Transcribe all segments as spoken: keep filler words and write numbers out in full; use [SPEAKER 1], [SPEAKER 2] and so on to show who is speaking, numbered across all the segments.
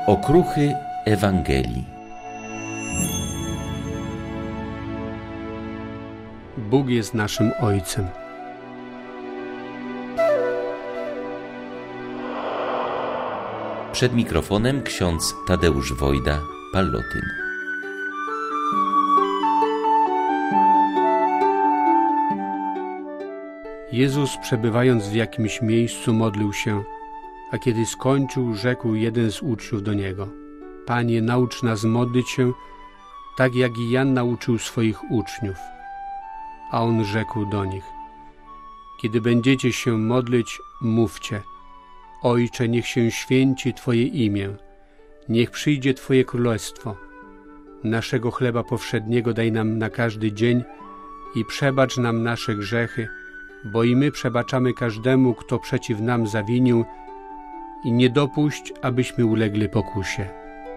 [SPEAKER 1] Okruchy Ewangelii.
[SPEAKER 2] Bóg jest naszym Ojcem.
[SPEAKER 1] Przed mikrofonem ksiądz Tadeusz Wojda, Pallotyn.
[SPEAKER 2] Jezus, przebywając w jakimś miejscu, modlił się, a kiedy skończył, rzekł jeden z uczniów do Niego: Panie, naucz nas modlić się, tak jak i Jan nauczył swoich uczniów. A On rzekł do nich: Kiedy będziecie się modlić, mówcie: Ojcze, niech się święci Twoje imię, niech przyjdzie Twoje królestwo. Naszego chleba powszedniego daj nam na każdy dzień i przebacz nam nasze grzechy, bo i my przebaczamy każdemu, kto przeciw nam zawinił, i nie dopuść, abyśmy ulegli pokusie.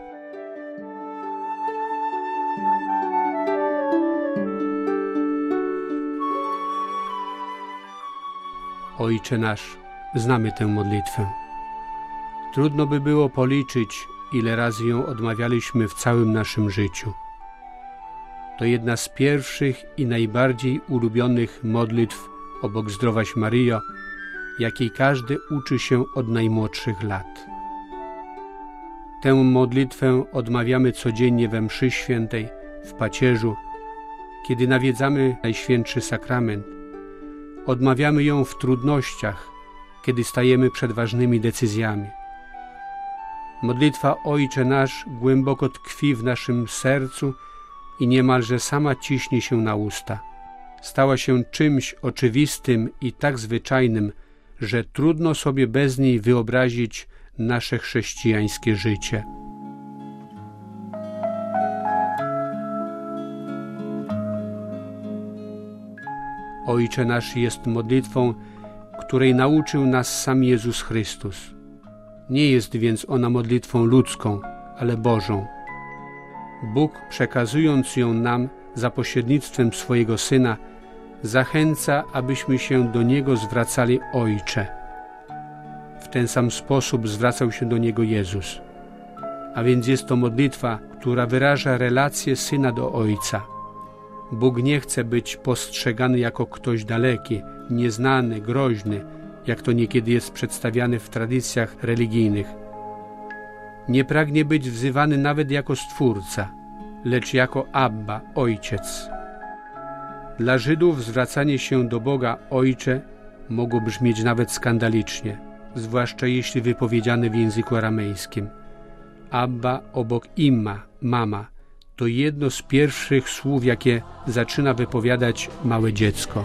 [SPEAKER 2] Ojcze nasz, znamy tę modlitwę. Trudno by było policzyć, ile razy ją odmawialiśmy w całym naszym życiu. To jedna z pierwszych i najbardziej ulubionych modlitw obok Zdrowaś Maryjo, jakiej każdy uczy się od najmłodszych lat. Tę modlitwę odmawiamy codziennie we mszy świętej, w pacierzu, kiedy nawiedzamy Najświętszy Sakrament. Odmawiamy ją w trudnościach, kiedy stajemy przed ważnymi decyzjami. Modlitwa Ojcze Nasz głęboko tkwi w naszym sercu i niemalże sama ciśnie się na usta. Stała się czymś oczywistym i tak zwyczajnym, że trudno sobie bez niej wyobrazić nasze chrześcijańskie życie. Ojcze Nasz jest modlitwą, której nauczył nas sam Jezus Chrystus. Nie jest więc ona modlitwą ludzką, ale Bożą. Bóg, przekazując ją nam za pośrednictwem swojego Syna, zachęca, abyśmy się do Niego zwracali Ojcze. W ten sam sposób zwracał się do Niego Jezus. A więc jest to modlitwa, która wyraża relację Syna do Ojca. Bóg nie chce być postrzegany jako ktoś daleki, nieznany, groźny, jak to niekiedy jest przedstawiane w tradycjach religijnych. Nie pragnie być wzywany nawet jako Stwórca, lecz jako Abba, Ojciec. Dla Żydów zwracanie się do Boga Ojcze mogło brzmieć nawet skandalicznie, zwłaszcza jeśli wypowiedziane w języku aramejskim. Abba obok Imma, mama, to jedno z pierwszych słów, jakie zaczyna wypowiadać małe dziecko.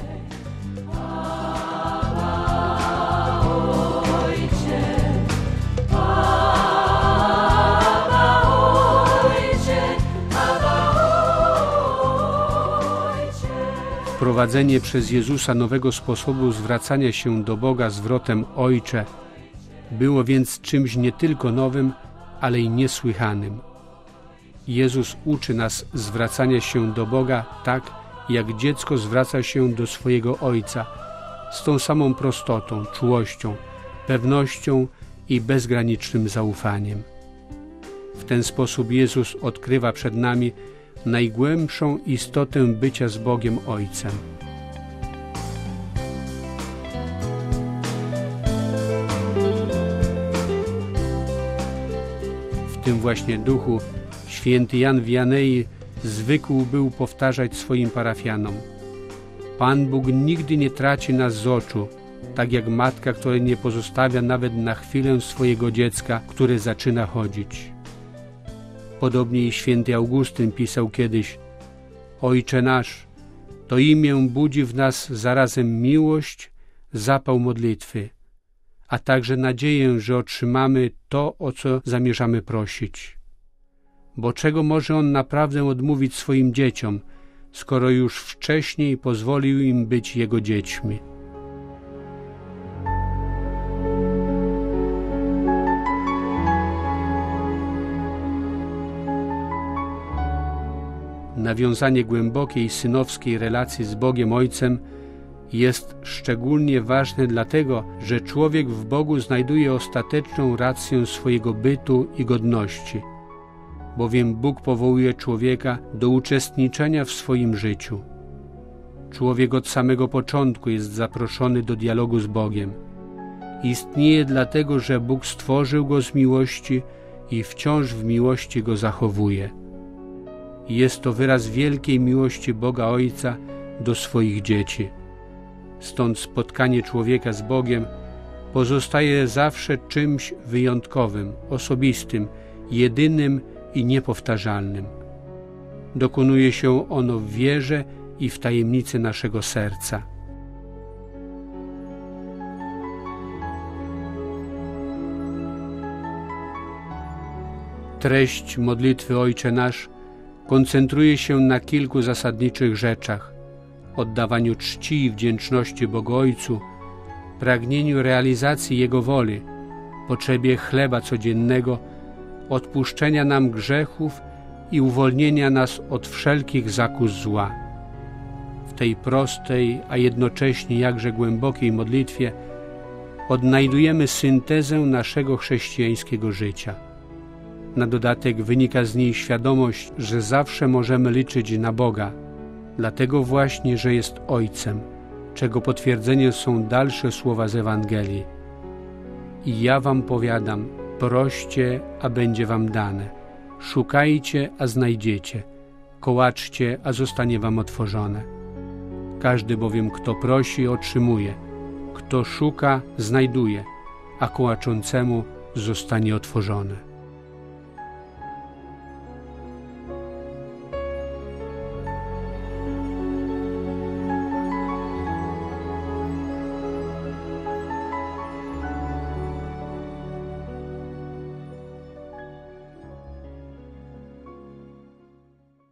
[SPEAKER 2] Wprowadzenie przez Jezusa nowego sposobu zwracania się do Boga zwrotem Ojcze było więc czymś nie tylko nowym, ale i niesłychanym. Jezus uczy nas zwracania się do Boga tak, jak dziecko zwraca się do swojego Ojca, z tą samą prostotą, czułością, pewnością i bezgranicznym zaufaniem. W ten sposób Jezus odkrywa przed nami najgłębszą istotę bycia z Bogiem Ojcem. W tym właśnie duchu święty Jan Wianei zwykł był powtarzać swoim parafianom: Pan Bóg nigdy nie traci nas z oczu, tak jak matka, która nie pozostawia nawet na chwilę swojego dziecka, które zaczyna chodzić. Podobnie i święty Augustyn pisał kiedyś: Ojcze nasz, to imię budzi w nas zarazem miłość, zapał modlitwy, a także nadzieję, że otrzymamy to, o co zamierzamy prosić. Bo czego może On naprawdę odmówić swoim dzieciom, skoro już wcześniej pozwolił im być Jego dziećmi? Nawiązanie głębokiej synowskiej relacji z Bogiem Ojcem jest szczególnie ważne dlatego, że człowiek w Bogu znajduje ostateczną rację swojego bytu i godności, bowiem Bóg powołuje człowieka do uczestniczenia w swoim życiu. Człowiek od samego początku jest zaproszony do dialogu z Bogiem. Istnieje dlatego, że Bóg stworzył go z miłości i wciąż w miłości go zachowuje. Jest to wyraz wielkiej miłości Boga Ojca do swoich dzieci. Stąd spotkanie człowieka z Bogiem pozostaje zawsze czymś wyjątkowym, osobistym, jedynym i niepowtarzalnym. Dokonuje się ono w wierze i w tajemnicy naszego serca. Treść modlitwy Ojcze Nasz koncentruje się na kilku zasadniczych rzeczach: oddawaniu czci i wdzięczności Bogu Ojcu, pragnieniu realizacji Jego woli, potrzebie chleba codziennego, odpuszczenia nam grzechów i uwolnienia nas od wszelkich zakus zła. W tej prostej, a jednocześnie jakże głębokiej modlitwie odnajdujemy syntezę naszego chrześcijańskiego życia. Na dodatek wynika z niej świadomość, że zawsze możemy liczyć na Boga, dlatego właśnie, że jest Ojcem, czego potwierdzeniem są dalsze słowa z Ewangelii. I ja wam powiadam, proście, a będzie wam dane. Szukajcie, a znajdziecie. Kołaczcie, a zostanie wam otworzone. Każdy bowiem, kto prosi, otrzymuje. Kto szuka, znajduje, a kołaczącemu zostanie otworzone.